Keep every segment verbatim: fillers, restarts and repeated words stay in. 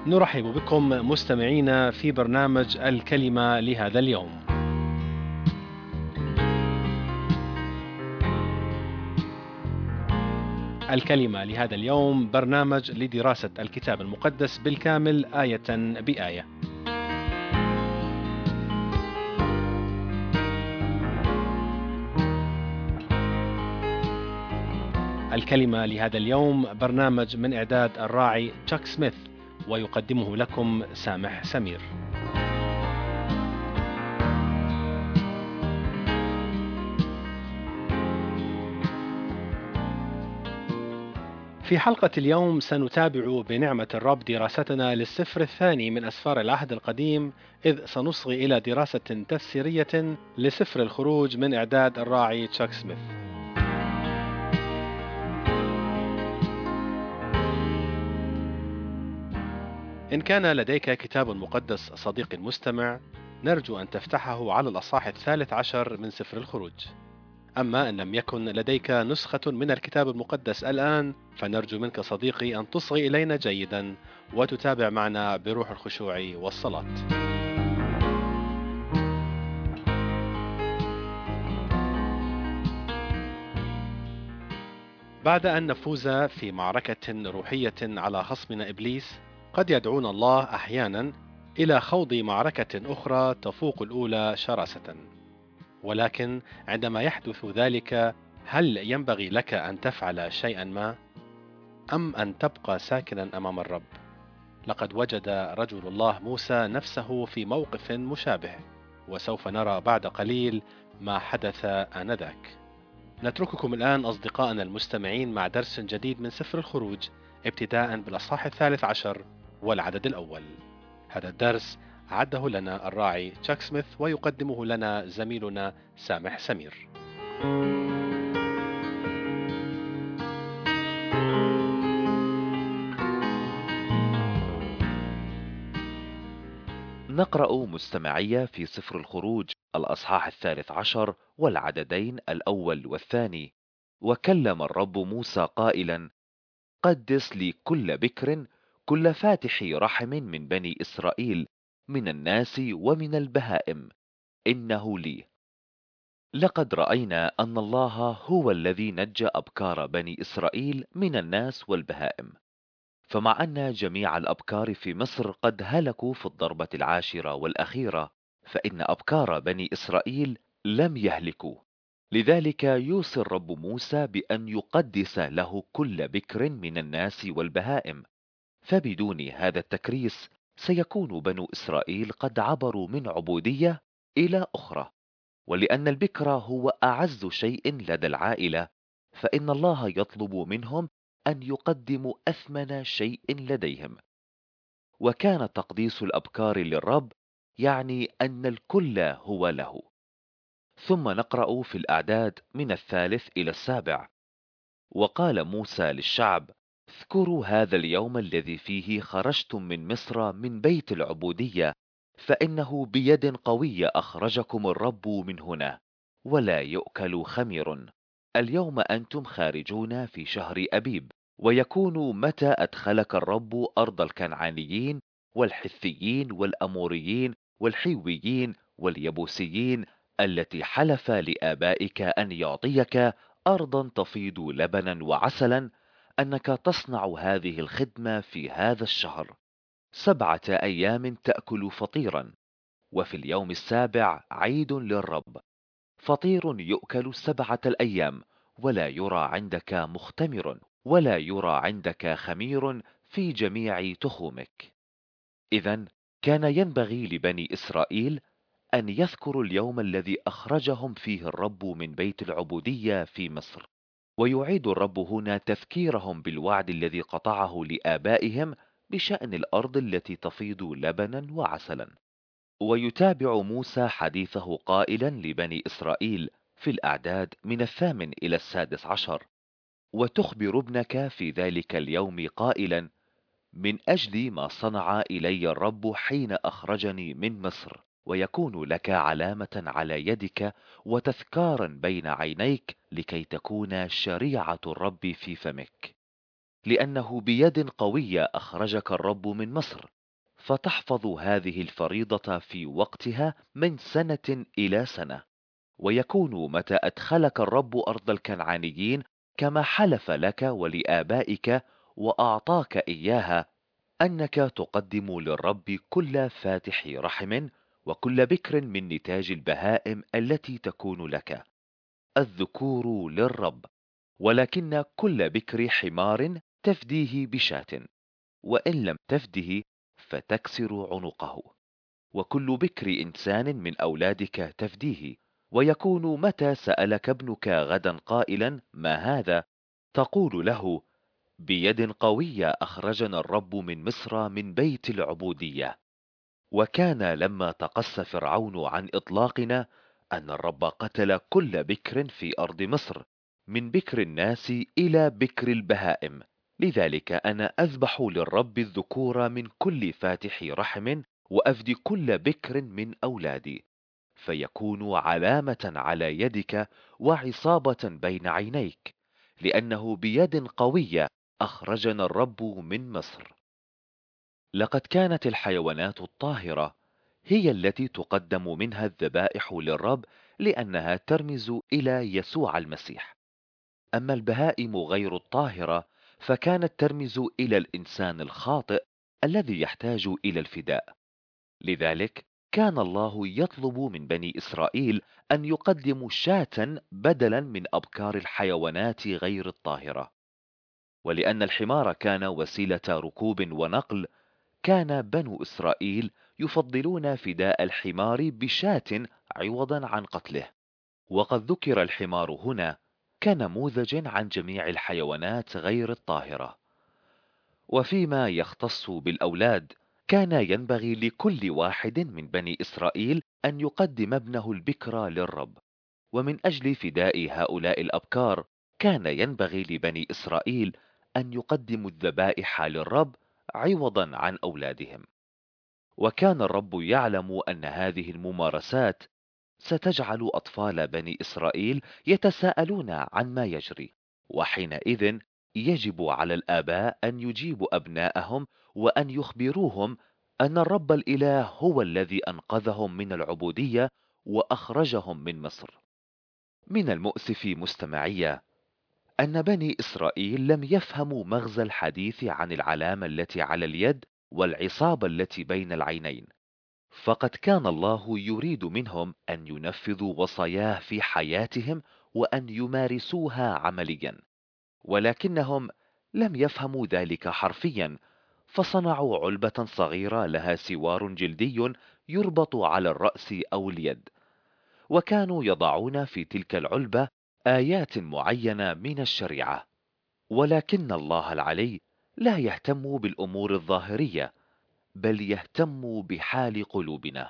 نرحب بكم مستمعينا في برنامج الكلمة لهذا اليوم. الكلمة لهذا اليوم برنامج لدراسة الكتاب المقدس بالكامل آية بآية. الكلمة لهذا اليوم برنامج من إعداد الراعي تشاك سميث، ويقدمه لكم سامح سمير. في حلقة اليوم سنتابع بنعمة الرب دراستنا للسفر الثاني من أسفار العهد القديم، إذ سنصغي إلى دراسة تفسيرية لسفر الخروج من إعداد الراعي تشاك سميث. إن كان لديك كتاب مقدس صديقي المستمع، نرجو أن تفتحه على الأصحاح الثالث عشر من سفر الخروج. أما إن لم يكن لديك نسخة من الكتاب المقدس الآن، فنرجو منك صديقي أن تصغي إلينا جيدا وتتابع معنا بروح الخشوع والصلاة. بعد أن نفوز في معركة روحية على خصمنا إبليس، قد يدعونا الله أحيانا إلى خوض معركة أخرى تفوق الأولى شراسة. ولكن عندما يحدث ذلك، هل ينبغي لك أن تفعل شيئا ما، أم أن تبقى ساكنا أمام الرب؟ لقد وجد رجل الله موسى نفسه في موقف مشابه، وسوف نرى بعد قليل ما حدث آنذاك. نترككم الآن أصدقائنا المستمعين مع درس جديد من سفر الخروج، ابتداء بالأصحاح الثالث عشر والعدد الأول. هذا الدرس عده لنا الراعي تشاك سميث، ويقدمه لنا زميلنا سامح سمير. نقرأ مستمعية في سفر الخروج الأصحاح الثالث عشر والعددين الأول والثاني. وكلم الرب موسى قائلا: قدس لي كل بكر، كل فاتح رحم من بني إسرائيل، من الناس ومن البهائم، إنه لي. لقد رأينا أن الله هو الذي نجى أبكار بني إسرائيل من الناس والبهائم. فمع أن جميع الأبكار في مصر قد هلكوا في الضربة العاشرة والأخيرة، فإن أبكار بني إسرائيل لم يهلكوا. لذلك يوصي الرب موسى بأن يقدس له كل بكر من الناس والبهائم، فبدون هذا التكريس سيكون بنو إسرائيل قد عبروا من عبودية إلى أخرى. ولأن البكر هو أعز شيء لدى العائلة، فإن الله يطلب منهم أن يقدموا أثمن شيء لديهم. وكان تقديس الأبكار للرب يعني أن الكل هو له. ثم نقرأ في الأعداد من الثالث إلى السابع: وقال موسى للشعب: اذكروا هذا اليوم الذي فيه خرجتم من مصر من بيت العبودية، فإنه بيد قوية أخرجكم الرب من هنا، ولا يؤكل خمير. اليوم أنتم خارجون في شهر أبيب، ويكون متى أدخلك الرب أرض الكنعانيين والحثيين والأموريين والحيويين واليبوسيين التي حلف لآبائك أن يعطيك، أرضا تفيض لبنا وعسلا، أنك تصنع هذه الخدمة في هذا الشهر. سبعة أيام تأكل فطيرا، وفي اليوم السابع عيد للرب، فطير يؤكل سبعة الأيام، ولا يرى عندك مختمر، ولا يرى عندك خمير في جميع تخومك. إذن كان ينبغي لبني إسرائيل أن يذكروا اليوم الذي أخرجهم فيه الرب من بيت العبودية في مصر. ويعيد الرب هنا تذكيرهم بالوعد الذي قطعه لآبائهم بشأن الأرض التي تفيض لبنا وعسلا. ويتابع موسى حديثه قائلا لبني إسرائيل في الأعداد من الثامن إلى السادس عشر: وتخبر ابنك في ذلك اليوم قائلا: من أجل ما صنع إلي الرب حين أخرجني من مصر، ويكون لك علامة على يدك وتذكارا بين عينيك، لكي تكون شريعة الرب في فمك. لأنه بيد قوية أخرجك الرب من مصر، فتحفظ هذه الفريضة في وقتها من سنة إلى سنة. ويكون متى أدخلك الرب أرض الكنعانيين كما حلف لك ولآبائك وأعطاك إياها، أنك تقدم للرب كل فاتح رحم وكل بكر من نتاج البهائم التي تكون لك، الذكور للرب، ولكن كل بكر حمار تفديه بشاة، وإن لم تفده فتكسر عنقه، وكل بكر إنسان من أولادك تفديه. ويكون متى سألك ابنك غدا قائلا ما هذا، تقول له بيد قوية أخرجنا الرب من مصر من بيت العبودية. وكان لما تقص فرعون عن إطلاقنا أن الرب قتل كل بكر في أرض مصر، من بكر الناس إلى بكر البهائم. لذلك أنا أذبح للرب الذكور من كل فاتح رحم، وأفدي كل بكر من أولادي، فيكون علامة على يدك وعصابة بين عينيك، لأنه بيد قوية أخرجنا الرب من مصر. لقد كانت الحيوانات الطاهرة هي التي تقدم منها الذبائح للرب، لأنها ترمز إلى يسوع المسيح. أما البهائم غير الطاهرة فكانت ترمز إلى الإنسان الخاطئ الذي يحتاج إلى الفداء. لذلك كان الله يطلب من بني إسرائيل أن يقدموا شاة بدلا من أبكار الحيوانات غير الطاهرة. ولأن الحمار كان وسيلة ركوب ونقل، كان بنو إسرائيل يفضلون فداء الحمار بشاة عوضا عن قتله. وقد ذكر الحمار هنا كنموذج عن جميع الحيوانات غير الطاهرة. وفيما يختص بالأولاد، كان ينبغي لكل واحد من بني إسرائيل أن يقدم ابنه البكر للرب. ومن أجل فداء هؤلاء الأبكار كان ينبغي لبني إسرائيل أن يقدموا الذبائح للرب عوضا عن أولادهم. وكان الرب يعلم أن هذه الممارسات ستجعل أطفال بني إسرائيل يتساءلون عن ما يجري، وحينئذ يجب على الآباء أن يجيبوا أبناءهم وأن يخبروهم أن الرب الإله هو الذي أنقذهم من العبودية وأخرجهم من مصر. من المؤسف مستمعية أن بني إسرائيل لم يفهموا مغزى الحديث عن العلامة التي على اليد والعصابة التي بين العينين، فقد كان الله يريد منهم أن ينفذوا وصاياه في حياتهم وأن يمارسوها عمليا، ولكنهم لم يفهموا ذلك حرفيا، فصنعوا علبة صغيرة لها سوار جلدي يربط على الرأس أو اليد، وكانوا يضعون في تلك العلبة آيات معينة من الشريعة. ولكن الله العلي لا يهتم بالأمور الظاهرية، بل يهتم بحال قلوبنا.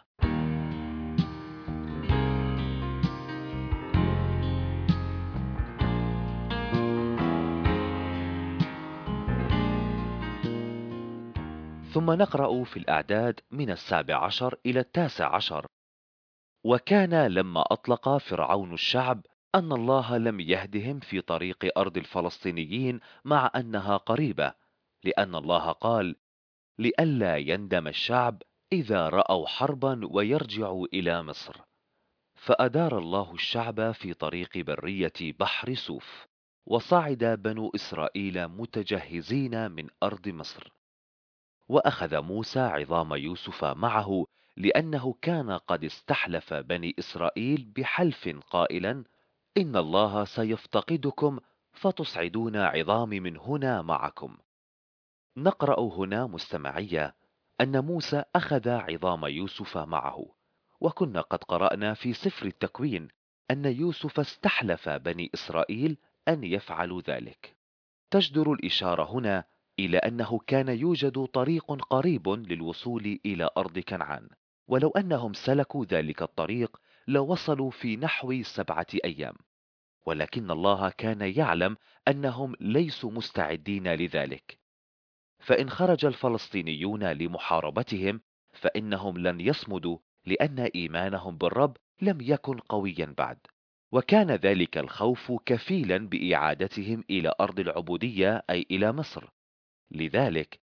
ثم نقرأ في الأعداد من السابع عشر إلى التاسع عشر: وكان لما أطلق فرعون الشعب أن الله لم يهدهم في طريق أرض الفلسطينيين مع أنها قريبة، لأن الله قال لئلا يندم الشعب إذا رأوا حربا ويرجعوا إلى مصر. فأدار الله الشعب في طريق برية بحر سوف، وصعد بنو إسرائيل متجهزين من أرض مصر. وأخذ موسى عظام يوسف معه، لأنه كان قد استحلف بني إسرائيل بحلف قائلا إن الله سيفتقدكم فتصعدون عظامي من هنا معكم. نقرأ هنا مستمعية أن موسى أخذ عظام يوسف معه، وكنا قد قرأنا في سفر التكوين أن يوسف استحلف بني إسرائيل أن يفعلوا ذلك. تجدر الإشارة هنا إلى أنه كان يوجد طريق قريب للوصول إلى أرض كنعان، ولو أنهم سلكوا ذلك الطريق لوصلوا في نحو سبعة أيام، ولكن الله كان يعلم أنهم ليسوا مستعدين لذلك. فإن خرج الفلسطينيون لمحاربتهم فإنهم لن يصمدوا، لأن إيمانهم بالرب لم يكن قويا بعد، وكان ذلك الخوف كفيلا بإعادتهم إلى أرض العبودية أي إلى مصر. لذلك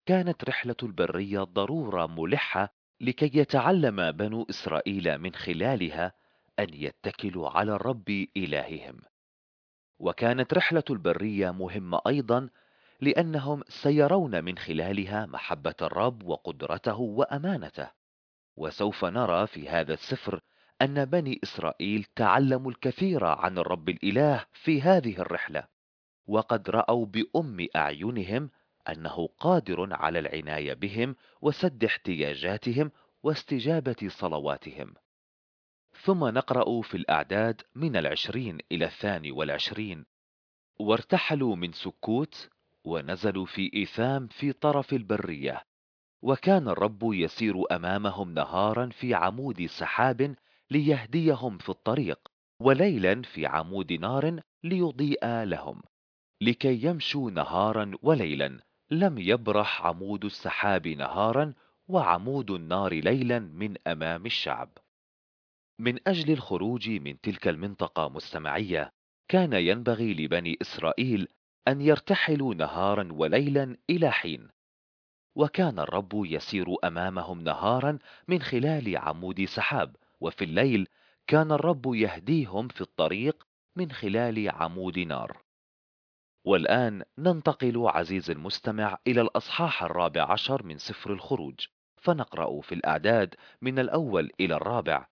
كانت رحلة البرية ضرورة ملحة لكي يتعلم بنو إسرائيل من خلالها أن يتكلوا على الرب إلههم. وكانت رحلة البرية مهمة أيضا لأنهم سيرون من خلالها محبة الرب وقدرته وأمانته. وسوف نرى في هذا السفر أن بني إسرائيل تعلموا الكثير عن الرب الإله في هذه الرحلة، وقد رأوا بأم أعينهم أنه قادر على العناية بهم وسد احتياجاتهم واستجابة صلواتهم. ثم نقرأ في الأعداد من العشرين إلى الثاني والعشرين: وارتحلوا من سكوت ونزلوا في إيثام في طرف البرية، وكان الرب يسير أمامهم نهارا في عمود سحاب ليهديهم في الطريق، وليلا في عمود نار ليضيء لهم، لكي يمشوا نهارا وليلا. لم يبرح عمود السحاب نهارا وعمود النار ليلا من أمام الشعب. من أجل الخروج من تلك المنطقة مستمعية، كان ينبغي لبني إسرائيل أن يرتحلوا نهارا وليلا إلى حين، وكان الرب يسير أمامهم نهارا من خلال عمود سحاب، وفي الليل كان الرب يهديهم في الطريق من خلال عمود نار. والآن ننتقل عزيزي المستمع إلى الأصحاح الرابع عشر من سفر الخروج، فنقرأ في الأعداد من الأول إلى الرابع: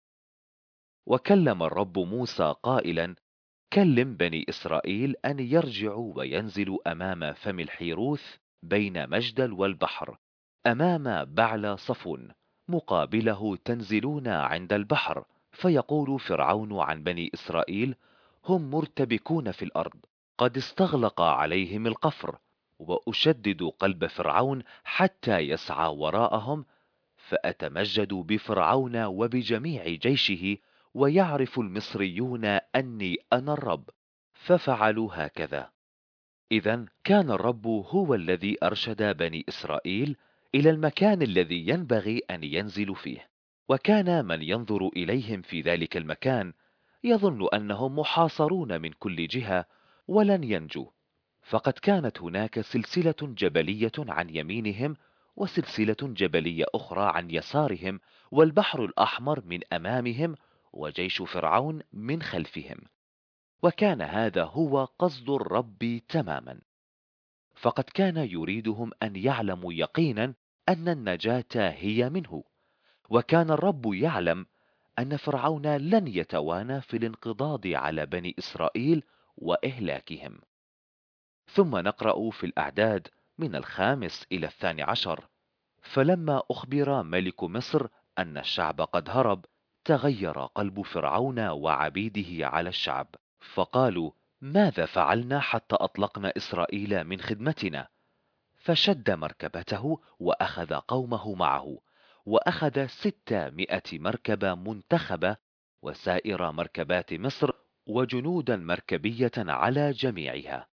وكلم الرب موسى قائلا: كلم بني إسرائيل أن يرجعوا وينزلوا أمام فم الحيروث بين مجدل والبحر، أمام بعل صفون، مقابله تنزلون عند البحر. فيقول فرعون عن بني إسرائيل: هم مرتبكون في الأرض، قد استغلق عليهم القفر، وأشدد قلب فرعون حتى يسعى وراءهم، فأتمجد بفرعون وبجميع جيشه، ويعرف المصريون أني أنا الرب. ففعلوا هكذا. إذن كان الرب هو الذي أرشد بني إسرائيل إلى المكان الذي ينبغي أن ينزلوا فيه، وكان من ينظر إليهم في ذلك المكان يظن أنهم محاصرون من كل جهة ولن ينجوا، فقد كانت هناك سلسلة جبلية عن يمينهم وسلسلة جبلية أخرى عن يسارهم، والبحر الأحمر من أمامهم وجيش فرعون من خلفهم. وكان هذا هو قصد الرب تماما، فقد كان يريدهم أن يعلموا يقينا أن النجاة هي منه، وكان الرب يعلم أن فرعون لن يتوانى في الانقضاض على بني إسرائيل وإهلاكهم. ثم نقرأ في الأعداد من الخامس إلى الثاني عشر: فلما أخبر ملك مصر أن الشعب قد هرب، تغير قلب فرعون وعبيده على الشعب، فقالوا: ماذا فعلنا حتى أطلقنا إسرائيل من خدمتنا؟ فشد مركبته وأخذ قومه معه، وأخذ ستمائة مركبة منتخبة وسائر مركبات مصر وجنودا مركبية على جميعها.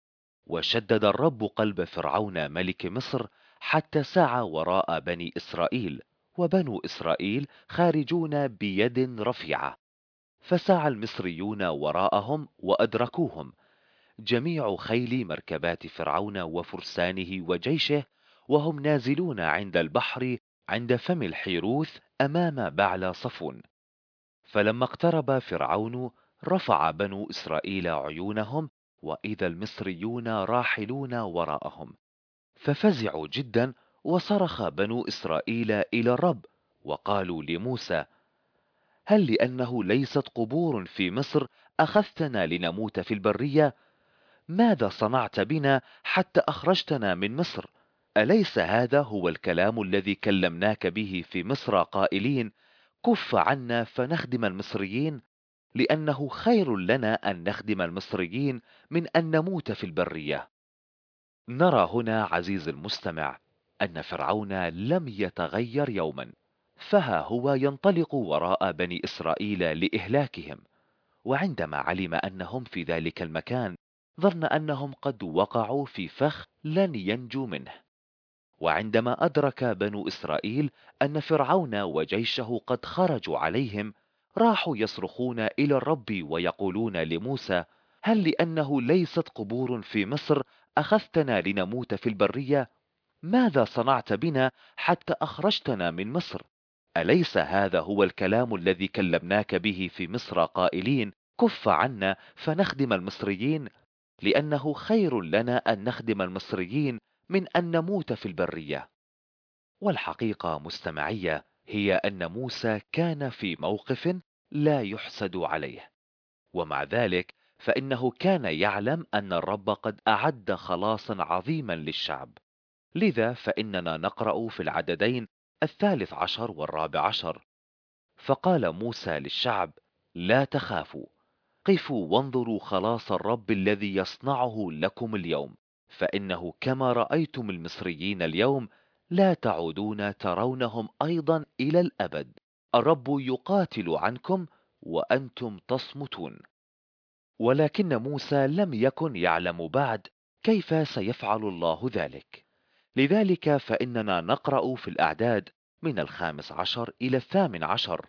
وشدد الرب قلب فرعون ملك مصر حتى سعى وراء بني إسرائيل، وبنو إسرائيل خارجون بيد رفيعة، فسعى المصريون وراءهم وأدركوهم، جميع خيل مركبات فرعون وفرسانه وجيشه، وهم نازلون عند البحر عند فم الحيروث أمام بعل صفون. فلما اقترب فرعون رفع بنو إسرائيل عيونهم، وإذا المصريون راحلون وراءهم، ففزعوا جدا، وصرخ بنو إسرائيل إلى الرب وقالوا لموسى: هل لأنه ليست قبور في مصر أخذتنا لنموت في البرية؟ ماذا صنعت بنا حتى أخرجتنا من مصر؟ أليس هذا هو الكلام الذي كلمناك به في مصر قائلين: كف عنا فنخدم المصريين؟ لأنه خير لنا أن نخدم المصريين من أن نموت في البرية. نرى هنا عزيز المستمع أن فرعون لم يتغير يوما، فها هو ينطلق وراء بني إسرائيل لإهلاكهم، وعندما علم أنهم في ذلك المكان ظن أنهم قد وقعوا في فخ لن ينجوا منه. وعندما أدرك بنو إسرائيل أن فرعون وجيشه قد خرجوا عليهم، راحوا يصرخون إلى الرب ويقولون لموسى: هل لأنه ليست قبور في مصر أخذتنا لنموت في البرية؟ ماذا صنعت بنا حتى أخرجتنا من مصر؟ أليس هذا هو الكلام الذي كلمناك به في مصر قائلين كف عنا فنخدم المصريين؟ لأنه خير لنا أن نخدم المصريين من أن نموت في البرية. والحقيقة مستمعية هي أن موسى كان في موقف لا يحسد عليه، ومع ذلك فإنه كان يعلم أن الرب قد أعد خلاصا عظيما للشعب. لذا فإننا نقرأ في العددين الثالث عشر والرابع عشر: فقال موسى للشعب: لا تخافوا، قفوا وانظروا خلاص الرب الذي يصنعه لكم اليوم، فإنه كما رأيتم المصريين اليوم لا تعودون ترونهم أيضا إلى الأبد. الرب يقاتل عنكم وأنتم تصمتون. ولكن موسى لم يكن يعلم بعد كيف سيفعل الله ذلك. لذلك فإننا نقرأ في الأعداد من الخامس عشر إلى الثامن عشر: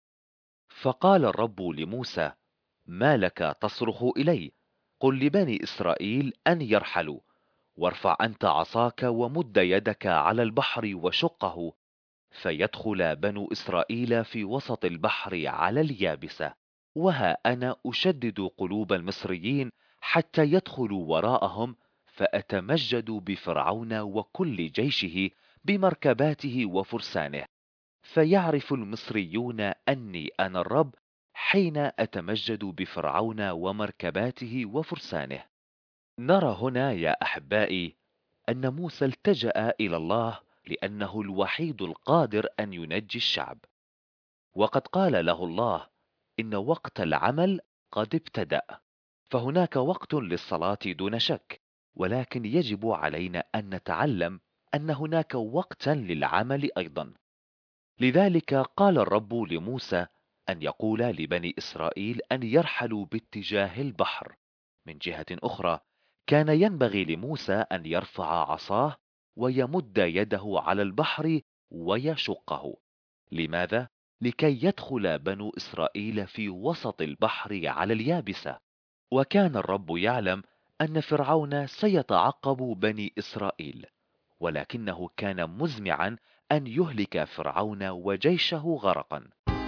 فقال الرب لموسى: ما لك تصرخ إلي؟ قل لبني إسرائيل أن يرحلوا، وارفع أنت عصاك ومد يدك على البحر وشقه، فيدخل بنو إسرائيل في وسط البحر على اليابسة، وها أنا أشدد قلوب المصريين حتى يدخلوا وراءهم، فأتمجد بفرعون وكل جيشه بمركباته وفرسانه، فيعرف المصريون أني أنا الرب حين أتمجد بفرعون ومركباته وفرسانه. نرى هنا يا أحبائي أن موسى التجأ إلى الله لأنه الوحيد القادر أن ينجي الشعب، وقد قال له الله: إن وقت العمل قد ابتدأ. فهناك وقت للصلاة دون شك، ولكن يجب علينا أن نتعلم أن هناك وقتا للعمل أيضا. لذلك قال الرب لموسى أن يقول لبني إسرائيل أن يرحلوا باتجاه البحر. من جهة أخرى كان ينبغي لموسى أن يرفع عصاه ويمد يده على البحر ويشقه. لماذا؟ لكي يدخل بنو إسرائيل في وسط البحر على اليابسة. وكان الرب يعلم أن فرعون سيتعقب بني إسرائيل، ولكنه كان مزمعا أن يهلك فرعون وجيشه غرقا.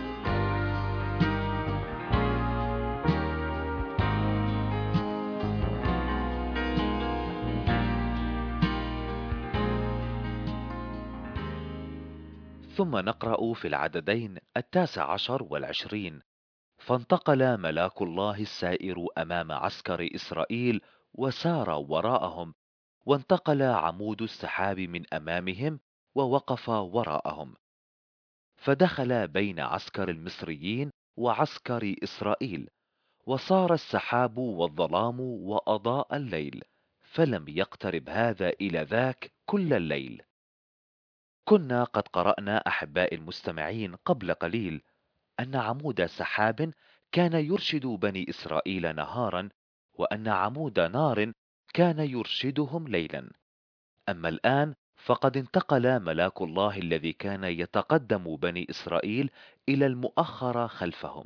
ثم نقرأ في العددين التاسع عشر والعشرين: فانتقل ملاك الله السائر أمام عسكر إسرائيل وسار وراءهم، وانتقل عمود السحاب من أمامهم ووقف وراءهم، فدخل بين عسكر المصريين وعسكر إسرائيل، وصار السحاب والظلام وأضاء الليل، فلم يقترب هذا إلى ذاك كل الليل. كنا قد قرأنا أحباء المستمعين قبل قليل أن عمود سحاب كان يرشد بني إسرائيل نهارا، وأن عمود نار كان يرشدهم ليلا. أما الآن فقد انتقل ملاك الله الذي كان يتقدم بني إسرائيل إلى المؤخرة خلفهم.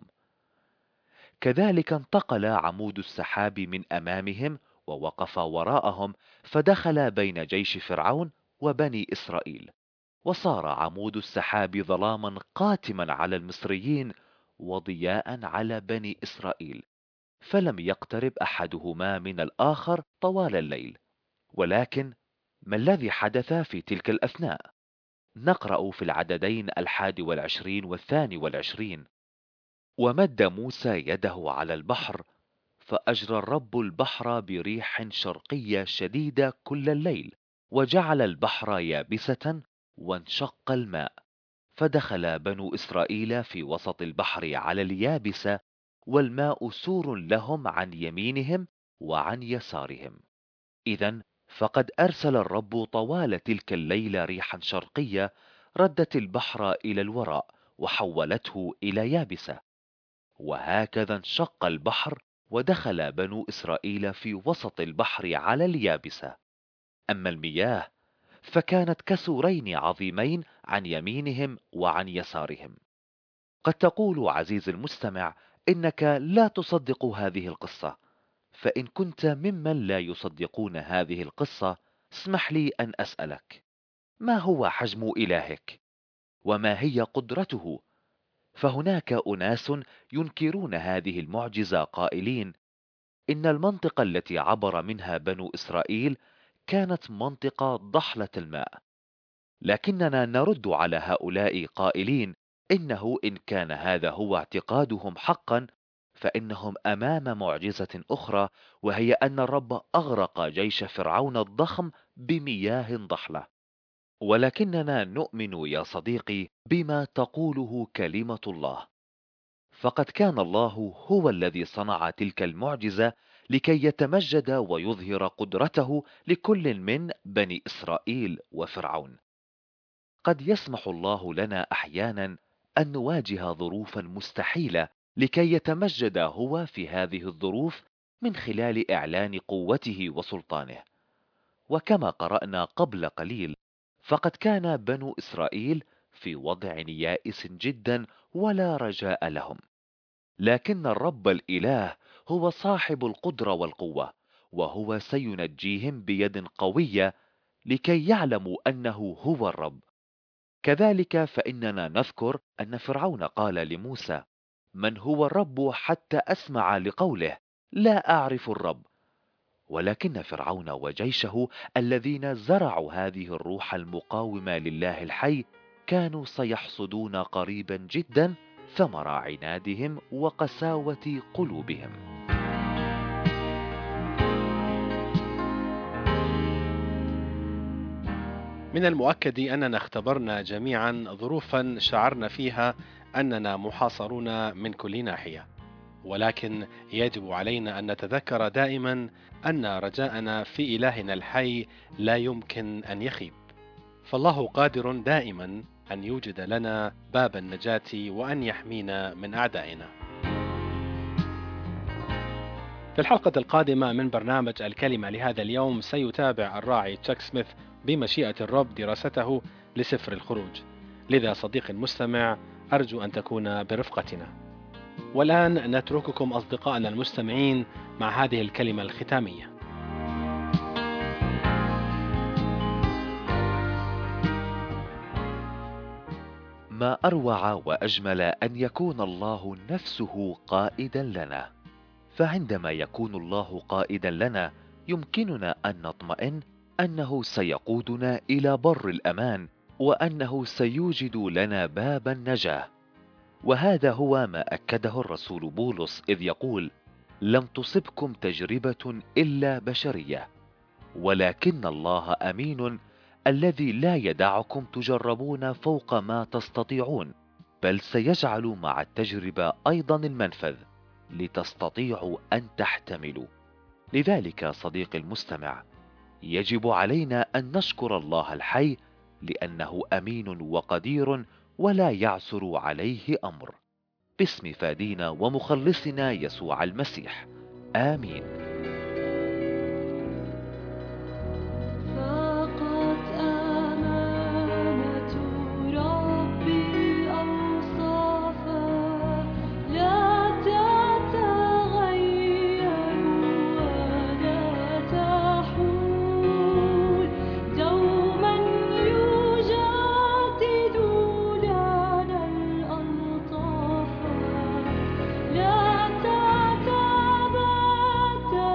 كذلك انتقل عمود السحاب من أمامهم ووقف وراءهم، فدخل بين جيش فرعون وبني إسرائيل، وصار عمود السحاب ظلاما قاتما على المصريين وضياء على بني إسرائيل، فلم يقترب أحدهما من الآخر طوال الليل. ولكن ما الذي حدث في تلك الأثناء؟ نقرأ في العددين الحادي والعشرين والثاني والعشرين: ومد موسى يده على البحر، فأجرى الرب البحر بريح شرقية شديدة كل الليل، وجعل البحر يابسة، وانشق الماء، فدخل بنو إسرائيل في وسط البحر على اليابسة، والماء سور لهم عن يمينهم وعن يسارهم. إذن فقد أرسل الرب طوال تلك الليلة ريحا شرقية ردت البحر إلى الوراء وحولته إلى يابسة، وهكذا انشق البحر ودخل بنو إسرائيل في وسط البحر على اليابسة. أما المياه فكانت كسورين عظيمين عن يمينهم وعن يسارهم. قد تقول عزيزي المستمع إنك لا تصدق هذه القصة، فإن كنت ممن لا يصدقون هذه القصة اسمح لي أن أسألك: ما هو حجم إلهك؟ وما هي قدرته؟ فهناك أناس ينكرون هذه المعجزة قائلين إن المنطقة التي عبر منها بنو إسرائيل كانت منطقة ضحلة الماء، لكننا نرد على هؤلاء قائلين إنه إن كان هذا هو اعتقادهم حقا فإنهم أمام معجزة أخرى، وهي أن الرب أغرق جيش فرعون الضخم بمياه ضحلة. ولكننا نؤمن يا صديقي بما تقوله كلمة الله، فقد كان الله هو الذي صنع تلك المعجزة لكي يتمجد ويظهر قدرته لكل من بني إسرائيل وفرعون. قد يسمح الله لنا أحيانا أن نواجه ظروفا مستحيلة لكي يتمجد هو في هذه الظروف من خلال إعلان قوته وسلطانه. وكما قرأنا قبل قليل، فقد كان بنو إسرائيل في وضع يائس جدا ولا رجاء لهم، لكن الرب الإله هو صاحب القدرة والقوة، وهو سينجيهم بيد قوية لكي يعلموا أنه هو الرب. كذلك فإننا نذكر أن فرعون قال لموسى: من هو الرب حتى أسمع لقوله؟ لا أعرف الرب. ولكن فرعون وجيشه الذين زرعوا هذه الروح المقاومة لله الحي كانوا سيحصدون قريبا جدا ثمر عنادهم وقساوة قلوبهم. من المؤكد أننا اختبرنا جميعا ظروفا شعرنا فيها أننا محاصرون من كل ناحية، ولكن يجب علينا أن نتذكر دائما أن رجاءنا في إلهنا الحي لا يمكن أن يخيب، فالله قادر دائما أن يوجد لنا باب النجاة وأن يحمينا من أعدائنا. في الحلقة القادمة من برنامج الكلمة لهذا اليوم سيتابع الراعي تشاك سميث بمشيئة الرب دراسته لسفر الخروج، لذا صديقي المستمع أرجو أن تكون برفقتنا. والآن نترككم أصدقائنا المستمعين مع هذه الكلمة الختامية. ما أروع وأجمل أن يكون الله نفسه قائدا لنا. فعندما يكون الله قائدا لنا يمكننا أن نطمئن أنه سيقودنا إلى بر الأمان، وأنه سيوجد لنا باب النجاة. وهذا هو ما أكده الرسول بولس إذ يقول: لم تصبكم تجربة إلا بشرية، ولكن الله أمين الذي لا يدعكم تجربون فوق ما تستطيعون، بل سيجعل مع التجربة أيضا المنفذ لتستطيعوا أن تحتملوا. لذلك صديقي المستمع، يجب علينا أن نشكر الله الحي لأنه أمين وقدير ولا يعثر عليه أمر. باسم فادينا ومخلصنا يسوع المسيح، آمين. فقط أمانة ربي أوصافا لا تتغير ولا تحول، دوما يجدد لنا الألطاف، لا تتبدل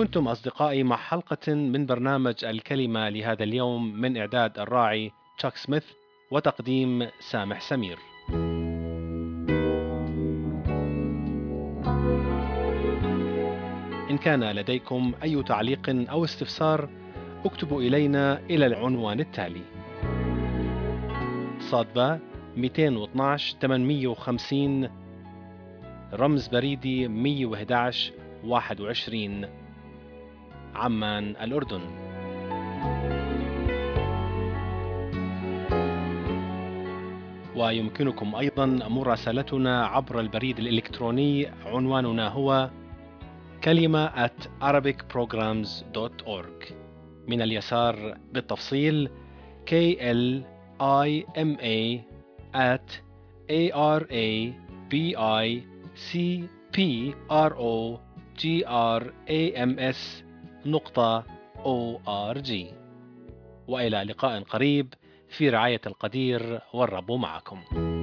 كنتم أصدقائي مع حلقة من برنامج الكلمة لهذا اليوم من إعداد الراعي تشاك سميث وتقديم سامح سمير. إن كان لديكم أي تعليق أو استفسار اكتبوا إلينا إلى العنوان التالي: صادبة مئتين واثناشر ثمانمئة وخمسين، رمز بريدي مئة وأحد عشر واحد وعشرين، عمان الأردن. ويمكنكم أيضا مراسلتنا عبر البريد الإلكتروني، عنواننا هو كلمة at arabic programs dot org. من اليسار بالتفصيل K L I M A at A R A B I C P R O G R A M S نقطة O R G. وإلى لقاء قريب في رعاية القدير، والرب معكم.